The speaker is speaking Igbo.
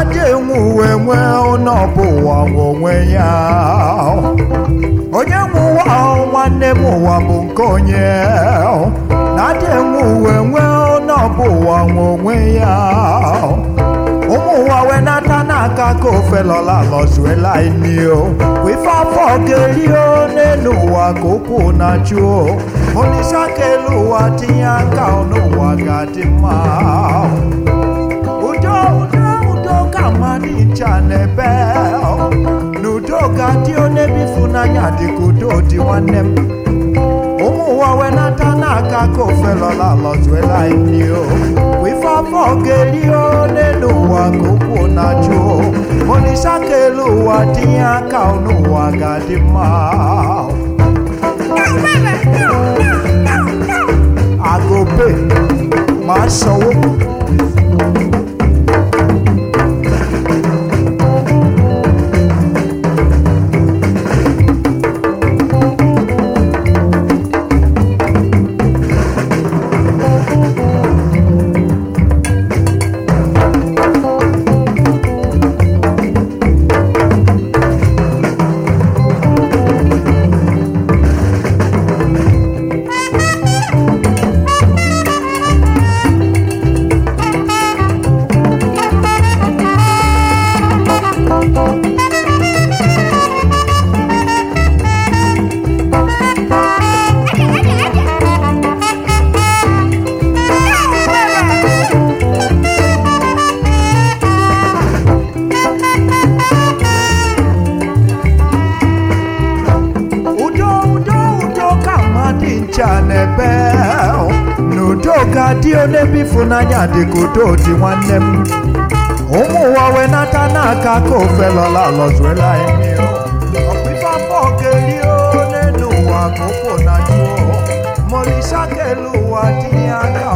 adị nwe nwe n'ọbụ ụwa onwe ya onye nwe ụwa nwanne m ụwa bụ nke onye na-adị nwe nwe n'ọbụ ụwa onwe ya ụmụ ụwa wee nata n'aka ka ofe lọla lọzuela inio ife afọ ga-erio n'elu ụwa ka ụkwụ na-achụ Olisa ka elu ụwa tinye aka n'ụwa ga-adị mma udo ka mmadụ ncha n'ebe n'udo ga-adị onye bifunanya dịka udo dị nwanne m ụmụ ụwa wee nata n'aka ka ofe lọla lọzuela inio ife afọ ga-erio n'elu ụwa ka ụkwụ na-achụ Olisa ka elu ụwa tinye aka n'ụwa ga-adị mma agobe máa sanwó. n'udo ga-adị onye bifunanya dịka udo dị nwanne m ụmụ ụwa wee nata n'aka ka ofe lọla lọzuela imi ọkpụife afọ ga-eri onye n'ụwa ka ụkwụ na jụọ Olisa ka elu ụwa tinye aka